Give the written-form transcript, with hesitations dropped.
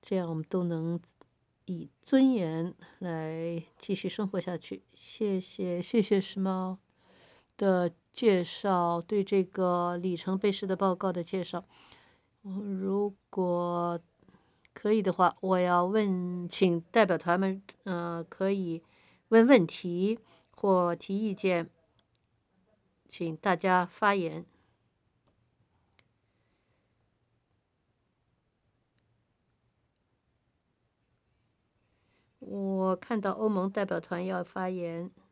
这样我们都能以尊严来继续生活下去。谢谢时髦的介绍，对这个里程碑式的报告的介绍。如果可以的话，我要请代表团们，可以问问题或提意见，请大家发言。我看到欧盟代表团要发言。